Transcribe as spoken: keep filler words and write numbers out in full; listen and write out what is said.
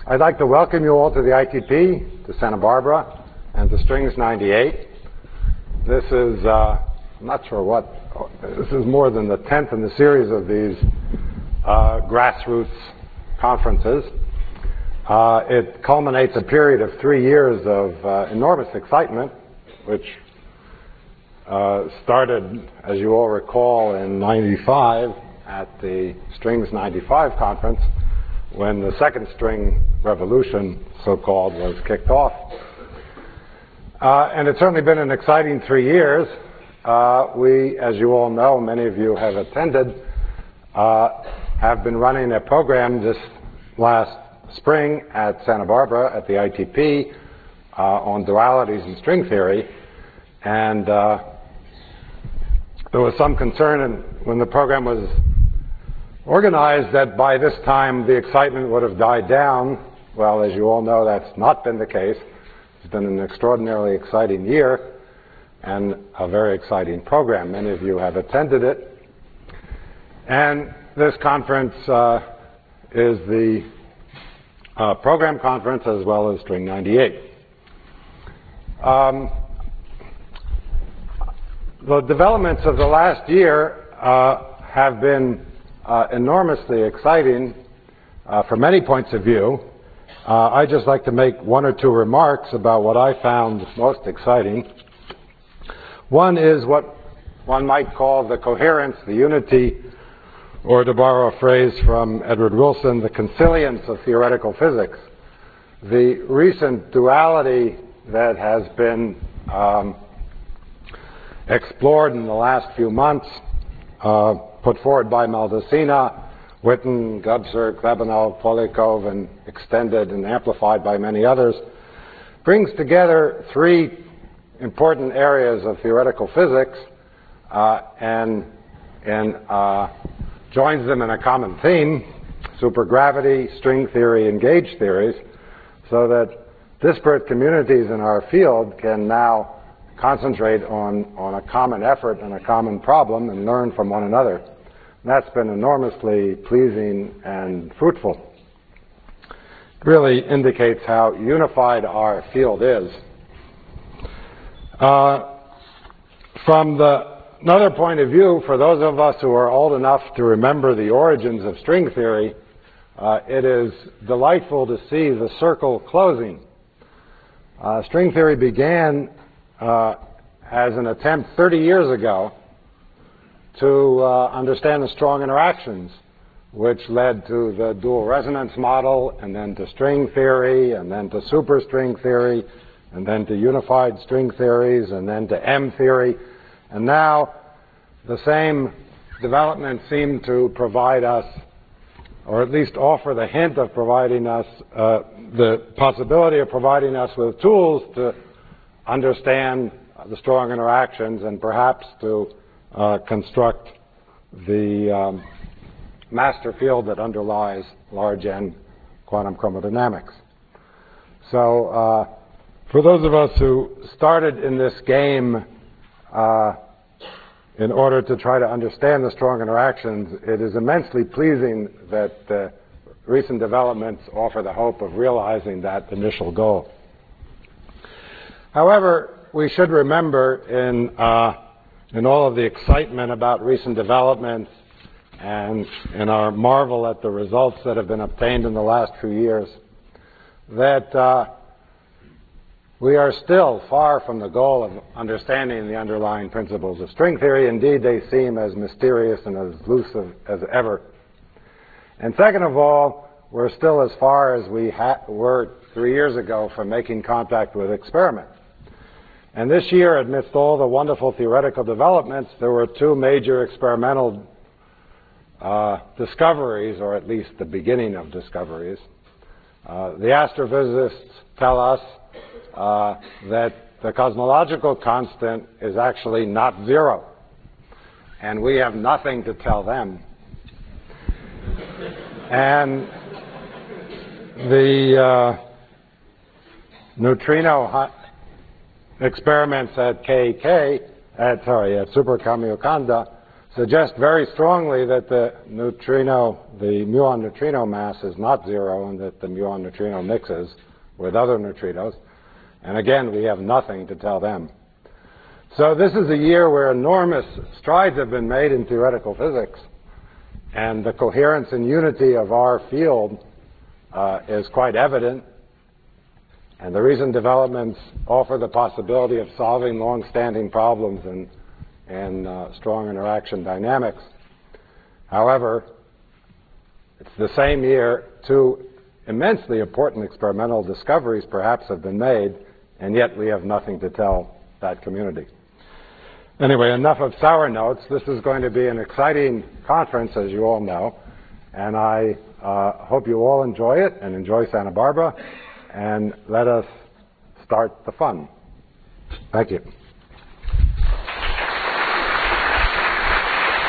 I'd like to welcome you all to the I T P, to Santa Barbara, and to Strings ninety-eight. This is, uh, I'm not sure what, this is more than the tenth in the series of these uh, grassroots conferences. Uh, it culminates a period of three years of uh, enormous excitement, which uh, started, as you all recall, in ninety-five at the Strings ninety-five conference, when the second string revolution, so-called, was kicked off. Uh, and it's certainly been an exciting three years. Uh, we, as you all know, many of you have attended, uh, have been running a program this last spring at Santa Barbara at the I T P uh, on dualities in string theory. And uh, there was some concern in, when the program was organized that by this time the excitement would have died down. Well, as you all know, that's not been the case. It's been an extraordinarily exciting year and a very exciting program. Many of you have attended it. And this conference uh, is the uh, program conference as well as String ninety-eight. Um, the developments of the last year uh, have been uh, enormously exciting uh, from many points of view. Uh, I'd just like to make one or two remarks about what I found most exciting. One is what one might call the coherence, the unity, or to borrow a phrase from Edward Wilson, the consilience of theoretical physics. The recent duality that has been um, explored in the last few months, uh, put forward by Maldacena, Witten, Gubser, Klebanov, Polyakov, and extended and amplified by many others, brings together three important areas of theoretical physics uh, and, and uh, joins them in a common theme: supergravity, string theory, and gauge theories, so that disparate communities in our field can now concentrate on, on a common effort and a common problem and learn from one another. And that's been enormously pleasing and fruitful. It really indicates how unified our field is. Uh, from the Another point of view, for those of us who are old enough to remember the origins of string theory, uh, it is delightful to see the circle closing. Uh, string theory began uh, as an attempt thirty years ago to uh, understand the strong interactions, which led to the dual resonance model, and then to string theory, and then to superstring theory, and then to unified string theories, and then to M theory. And now the same developments seem to provide us, or at least offer the hint of providing us, uh, the possibility of providing us with tools to understand the strong interactions and perhaps to uh, construct the um, master field that underlies large N quantum chromodynamics. So uh, for those of us who started in this game Uh, in order to try to understand the strong interactions, it is immensely pleasing that uh, recent developments offer the hope of realizing that initial goal. However, we should remember in, uh, in all of the excitement about recent developments and in our marvel at the results that have been obtained in the last few years, that uh, we are still far from the goal of understanding the underlying principles of string theory. Indeed, they seem as mysterious and as elusive as ever. And second of all, we're still as far as we ha were three years ago from making contact with experiment. And this year, amidst all the wonderful theoretical developments, there were two major experimental uh, discoveries, or at least the beginning of discoveries. Uh, the astrophysicists tell us Uh, that the cosmological constant is actually not zero, and we have nothing to tell them. And the uh, neutrino experiments at K K, at, sorry, at Super Kamiokande suggest very strongly that the neutrino, the muon neutrino mass is not zero and that the muon neutrino mixes with other neutrinos. And again, we have nothing to tell them. So this is a year where enormous strides have been made in theoretical physics, and the coherence and unity of our field uh, is quite evident. And the recent developments offer the possibility of solving long-standing problems in, in uh, strong interaction dynamics. However, it's the same year two immensely important experimental discoveries perhaps have been made, and yet we have nothing to tell that community. Anyway, enough of sour notes. This is going to be an exciting conference, as you all know, and I uh, hope you all enjoy it and enjoy Santa Barbara, and let us start the fun. Thank you.